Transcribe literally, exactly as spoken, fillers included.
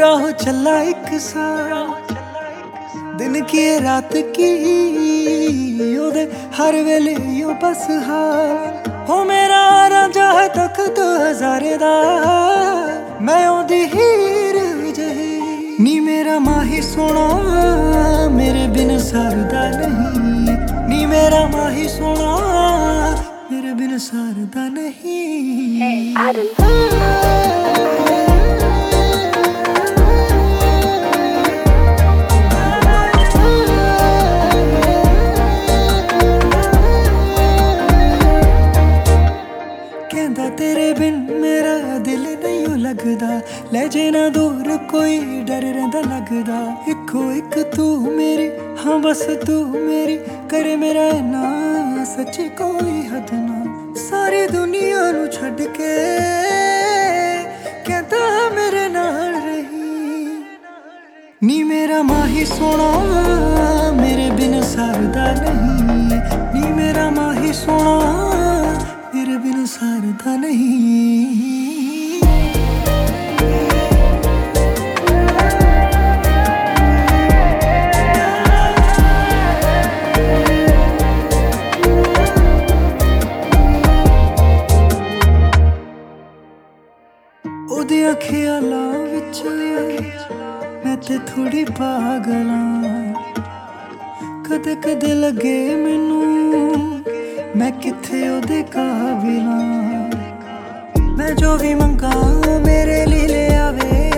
पूरा हो चला एक साल, दिन की रात की ओदे हर वेले यो बस हाल हो मेरा रांझा है तक तो हजारे दा मैं ओदी हीर जही नी मेरा माही सोना मेरे बिन सरदा नहीं नी मेरा माही सोना मेरे बिन सरदा नहीं। कहंदा तेरे बिन मेरा दिल नहीं लगदा, ले जे ना दूर कोई डर रहिंदा लगदा। इको एक तू मेरी हाँ बस तू मेरी करे मेरा ना सच्ची कोई हद ना। सारी दुनिया नू छड़ के कहंदा मेरे नाल रही नी मेरा माही सोना मेरे बिन सरदा नहीं नी मेरा माही सोना मेरे बिन सरदा नहीं। ओदियां ख्यालां विच मैं ते थोड़ी पागल आं, कदे कदे लगे मैनू मैं किथे ओदे काबिल आं। मैं जो भी मंगा मेरे लिए ले आवे